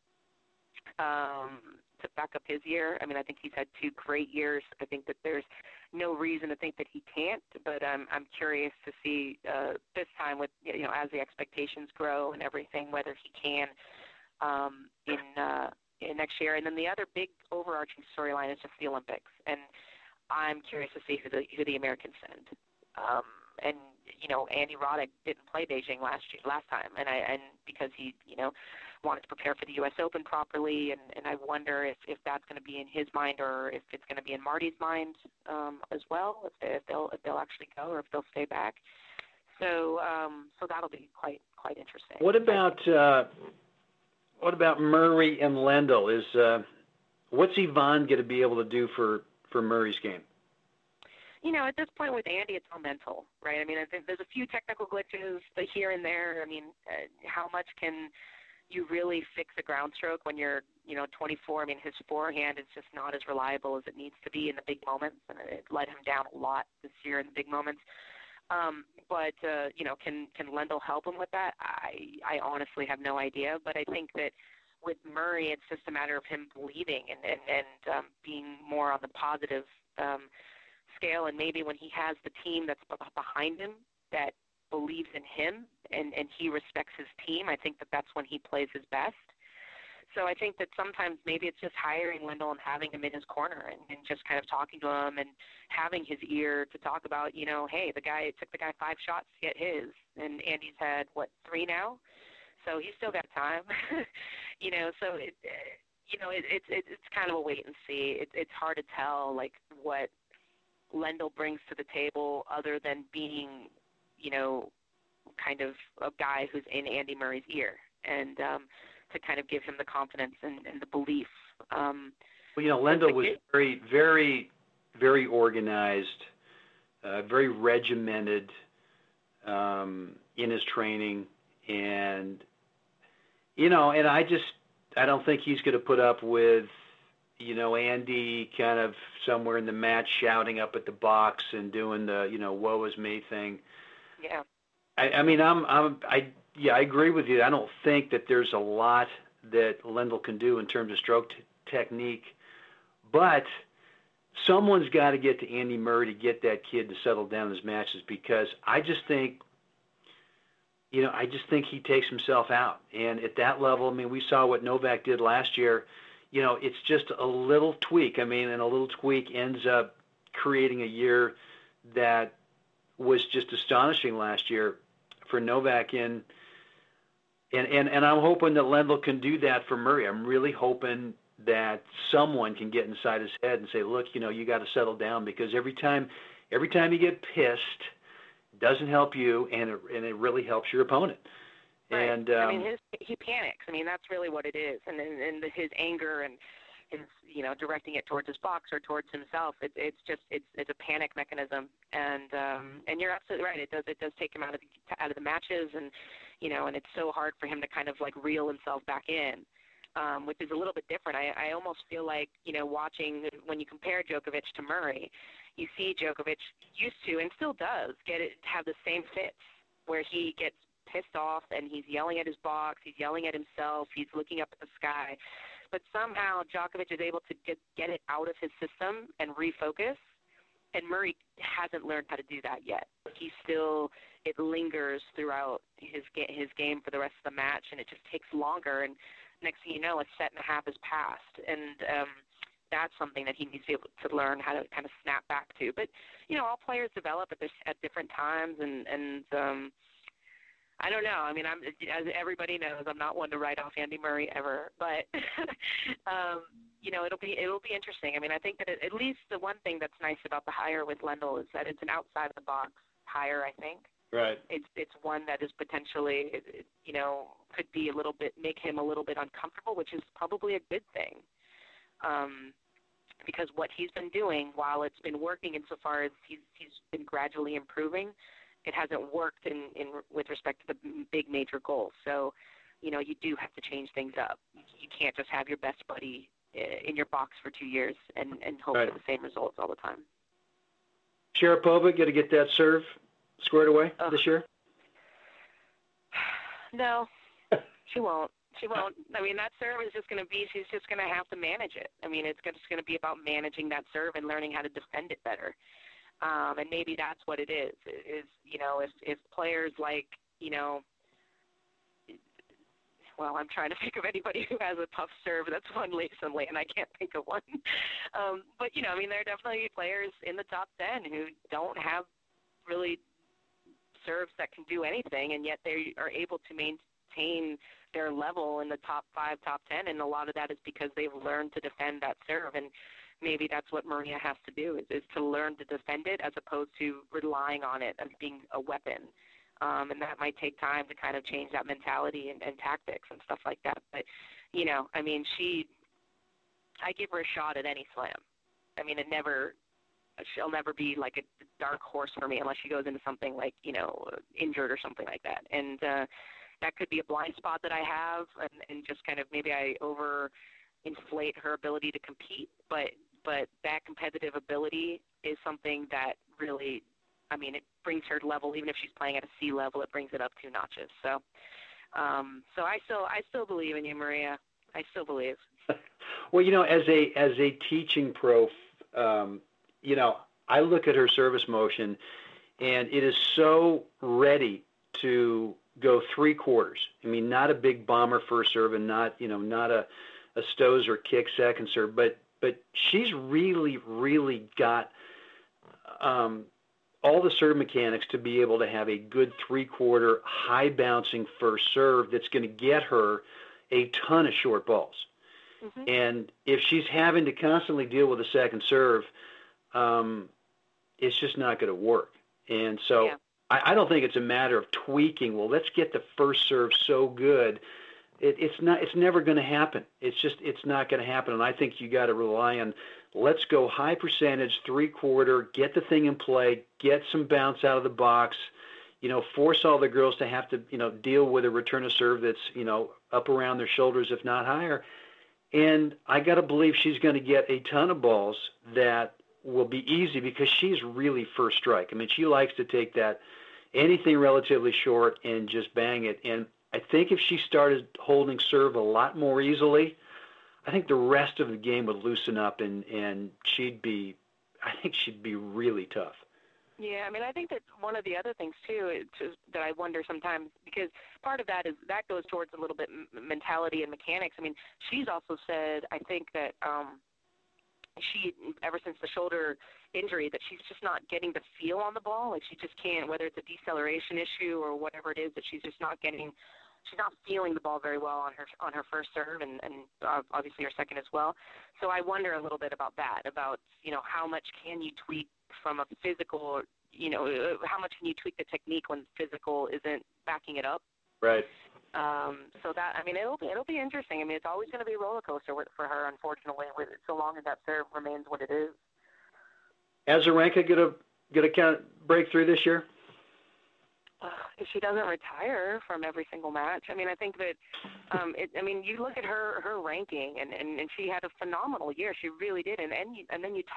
To back up his year. I mean, I think he's had 2 great years. I think that there's no reason to think that he can't, but I'm curious to see this time with, as the expectations grow and everything, whether he can in next year. And then the other big overarching storyline is just the Olympics, and I'm curious to see who the Americans send. And Andy Roddick didn't play Beijing last time, and because he wanted to prepare for the U.S. Open properly, and I wonder if that's going to be in his mind or if it's going to be in Marty's mind as well, if they'll actually go or if they'll stay back. So that'll be quite interesting. What about Murray and Lendl? What's Yvonne going to be able to do for Murray's game? At this point with Andy, it's all mental, right? I mean, I think there's a few technical glitches here and there. I mean, how much can you really fix a ground stroke when you're, 24? I mean, his forehand is just not as reliable as it needs to be in the big moments, and it let him down a lot this year in the big moments. But can Lendl help him with that? I honestly have no idea, but I think that with Murray, it's just a matter of him believing and being more on the positive scale, and maybe when he has the team that's behind him that believes in him and he respects his team, I think that that's when he plays his best. So I think that sometimes maybe it's just hiring Lendl and having him in his corner and just kind of talking to him and having his ear to talk about, hey, it took the guy 5 shots to get his, and Andy's had, 3 now? So he's still got time. So it's kind of a wait and see. It's hard to tell, what Lendl brings to the table other than being, kind of a guy who's in Andy Murray's ear, and to kind of give him the confidence and the belief. Lendl was very, very, very organized, very regimented in his training, and I don't think he's going to put up with Andy kind of somewhere in the match shouting up at the box and doing the woe is me thing. Yeah. I agree with you. I don't think that there's a lot that Lendl can do in terms of stroke technique, but someone's got to get to Andy Murray to get that kid to settle down his matches, because I just think he takes himself out. And at that level, I mean, we saw what Novak did last year. It's just a little tweak. I mean, and a little tweak ends up creating a year that was just astonishing last year for Novak. And I'm hoping that Lendl can do that for Murray. I'm really hoping that someone can get inside his head and say, look, you got to settle down, because every time you get pissed, it doesn't help you, and it really helps your opponent. Right. And he panics. I mean, that's really what it is, and his anger and his directing it towards his box or towards himself. It's a panic mechanism, and you're absolutely right. It does take him out of the matches, and and it's so hard for him to kind of reel himself back in, which is a little bit different. I almost feel like watching when you compare Djokovic to Murray, you see Djokovic used to and still does have the same fits where he gets pissed off and he's yelling at his box, he's yelling at himself, he's looking up at the sky. But somehow Djokovic is able to get it out of his system and refocus, and Murray hasn't learned how to do that yet. It lingers throughout his game for the rest of the match, and it just takes longer, and next thing you know, a set and a half has passed, and that's something that he needs to be able to learn how to kind of snap back to. But, all players develop at different times, and I don't know. I mean, as everybody knows, I'm not one to write off Andy Murray ever, but it'll be interesting. I mean, I think that at least the one thing that's nice about the hire with Lendl is that it's an outside the box hire. I think Right. it's one that is potentially could be make him a little bit uncomfortable, which is probably a good thing. Because what he's been doing, while it's been working insofar as he's been gradually improving, it hasn't worked in with respect to the big major goals. So, you do have to change things up. You can't just have your best buddy in your box for 2 years and hope Right. for the same results all the time. Sharapova got to get that serve squared away this year? No, she won't. She won't. I mean, that serve is just going to be, she's just going to have to manage it. I mean, it's just going to be about managing that serve and learning how to defend it better. And maybe that's what it is if players like, well, I'm trying to think of anybody who has a tough serve that's won recently, and I can't think of one. But, I mean, there are definitely players in the top 10 who don't have really serves that can do anything, and yet they are able to maintain their level in the top 5, top 10, and a lot of that is because they've learned to defend that serve, and maybe that's what Maria has to do is to learn to defend it as opposed to relying on it as being a weapon. And that might take time to kind of change that mentality and tactics and stuff like that. But, I mean, I give her a shot at any slam. I mean, she'll never be like a dark horse for me unless she goes into something like, injured or something like that. And that could be a blind spot that I have and just kind of maybe I over-inflate her ability to compete. But that competitive ability is something that really, I mean, it brings her level, even if she's playing at a C level, it brings it up 2 notches. So I still believe in you, Maria. I still believe. Well, as a teaching pro, I look at her service motion, and it is so ready to go 3/4. I mean, not a big bomber first serve, and not a Stosur kick second serve, but she's really, really got all the serve mechanics to be able to have a good 3/4 high bouncing first serve that's going to get her a ton of short balls. Mm-hmm. And if she's having to constantly deal with a second serve, it's just not going to work. And so I don't think it's a matter of tweaking. Well, let's get the first serve so good. It's never going to happen. It's not going to happen. And I think you got to rely on, let's go high percentage, 3/4, get the thing in play, get some bounce out of the box, force all the girls to have to, deal with a return of serve that's, up around their shoulders, if not higher. And I got to believe she's going to get a ton of balls that will be easy because she's really first strike. I mean, she likes to take that anything relatively short and just bang it. And I think if she started holding serve a lot more easily, I think the rest of the game would loosen up and she'd be really tough. Yeah, I mean, I think that one of the other things, too, that I wonder sometimes, because part of that goes towards a little bit mentality and mechanics. I mean, she's also said, I think that she, ever since the shoulder injury, that she's just not getting the feel on the ball. Like she just can't, whether it's a deceleration issue or whatever it is, that she's just not feeling the ball very well on her first serve and obviously her second as well. So I wonder a little bit about that, about, how much can you tweak from a physical, how much can you tweak the technique when physical isn't backing it up? Right. So that, I mean, it'll be interesting. I mean, it's always going to be a roller coaster for her, unfortunately, so long as that serve remains what it is. Azarenka gonna kind of break through this year? If she doesn't retire from every single match, I mean, I think that, you look at her ranking, and she had a phenomenal year. She really did, and then you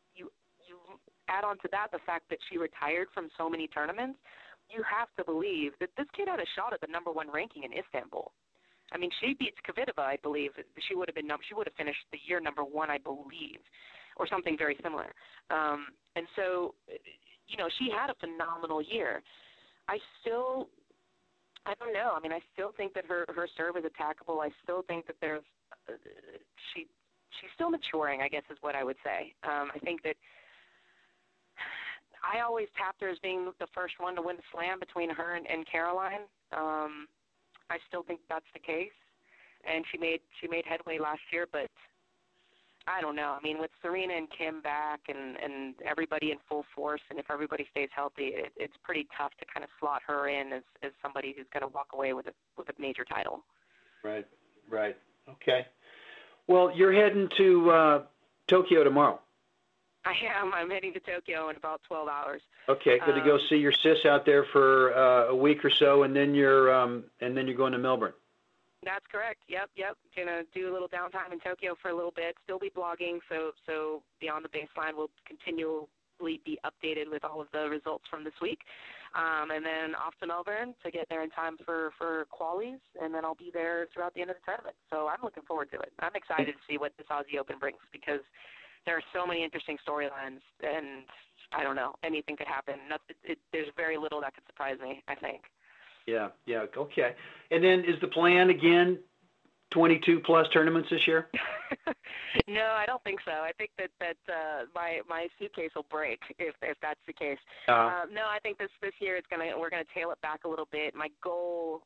add on to that the fact that she retired from so many tournaments. You have to believe that this kid had a shot at the number 1 ranking in Istanbul. I mean, she beats Kvitova, I believe. She would have finished the year number 1, I believe, or something very similar. And so, she had a phenomenal year. I don't know. I mean, I still think that her serve is attackable. I still think that she's still maturing, I guess is what I would say. I think that I always tapped her as being the first one to win the slam between her and Caroline. I still think that's the case, and she made headway last year. But I don't know. I mean, with Serena and Kim back and everybody in full force, and if everybody stays healthy, it's pretty tough to kind of slot her in as somebody who's going to walk away with a major title. Right, right. Okay. Well, you're heading to Tokyo tomorrow. I am. I'm heading to Tokyo in about 12 hours. Okay, good to go see your sis out there for a week or so, and then you're going to Melbourne. That's correct. Yep. Gonna do a little downtime in Tokyo for a little bit. Still be blogging, so Beyond the Baseline will continually be updated with all of the results from this week, and then off to Melbourne to get there in time for qualies, and then I'll be there throughout the end of the tournament. So I'm looking forward to it. I'm excited to see what this Aussie Open brings because there are so many interesting storylines, and I don't know, anything could happen. There's very little that could surprise me, I think. Yeah, okay. And then is the plan again 22-plus tournaments this year? No, I don't think so. I think that my suitcase will break if that's the case. No, I think this year we're gonna tail it back a little bit. My goal,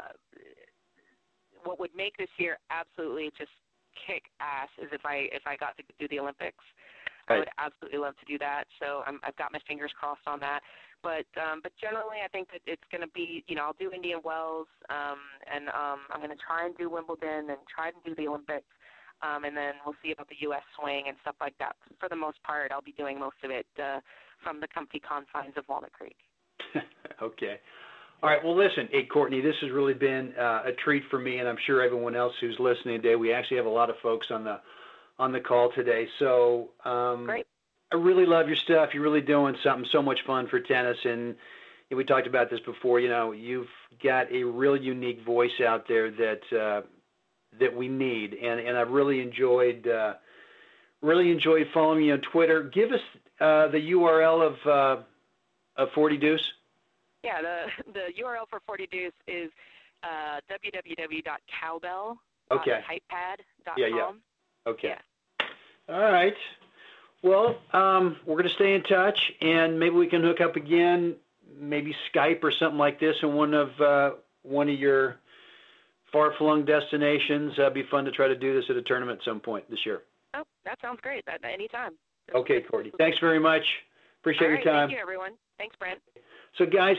what would make this year absolutely just kick ass is if I got to do the Olympics. Right. I would absolutely love to do that. So I've got my fingers crossed on that. But generally, I think that it's going to be, I'll do Indian Wells, and I'm going to try and do Wimbledon and try and do the Olympics, and then we'll see about the U.S. swing and stuff like that. For the most part, I'll be doing most of it from the comfy confines of Walnut Creek. Okay. All right. Well, listen, hey, Courtney, this has really been a treat for me, and I'm sure everyone else who's listening today. We actually have a lot of folks on the call today. So great. I really love your stuff. You're really doing something so much fun for tennis, and we talked about this before. You've got a real unique voice out there that we need, and I've really enjoyed following you on Twitter. Give us the URL of 40 Deuce. Yeah, the URL for 40 Deuce is www.cowbell.typepad.com. Yeah. Okay. Yeah. All right. Well, we're going to stay in touch, and maybe we can hook up again, maybe Skype or something like this in one of your far-flung destinations. It'd be fun to try to do this at a tournament at some point this year. Oh, that sounds great. Anytime. Okay, Courtney. Thanks very much. Appreciate your time. Thank you, everyone. Thanks, Brent. So, guys,